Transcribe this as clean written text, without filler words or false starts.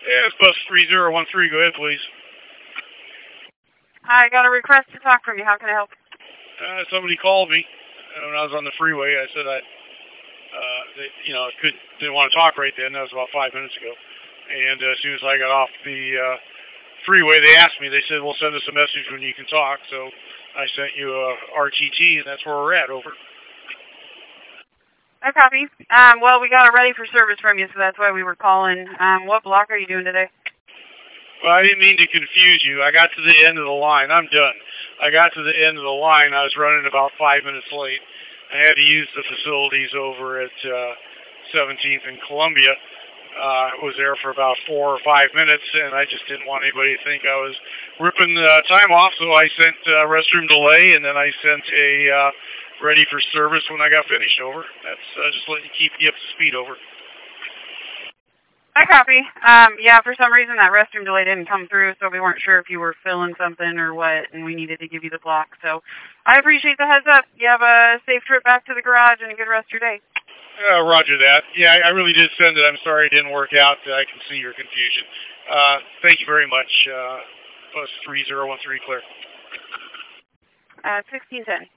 Yeah, it's bus 3013. Go ahead, please. Hi, I got a request to talk from you. How can I help? Somebody called me when I was on the freeway. I said didn't want to talk right then. That was about 5 minutes ago. And as soon as I got off the freeway, they asked me. They said, "Well, send us a message when you can talk." So I sent you a RTT, and that's where we're at. Over. I copy. Well, we got it ready for service from you, so that's why we were calling. What block are you doing today? Well, I didn't mean to confuse you. I got to the end of the line. I'm done. I got to the end of the line. I was running about 5 minutes late. I had to use the facilities over at 17th and Columbia. I was there for about 4 or 5 minutes, and I just didn't want anybody to think I was ripping time off, so I sent restroom delay, and then I sent a ready for service when I got finished. Over. That's just letting keep you up to speed. Over. I copy. Yeah, for some reason that restroom delay didn't come through, so we weren't sure if you were filling something or what, and we needed to give you the block. So I appreciate the heads up. You have a safe trip back to the garage and a good rest of your day. Roger that. Yeah, I really did send it. I'm sorry it didn't work out. I can see your confusion. Thank you very much. Bus 3013 clear. 1610.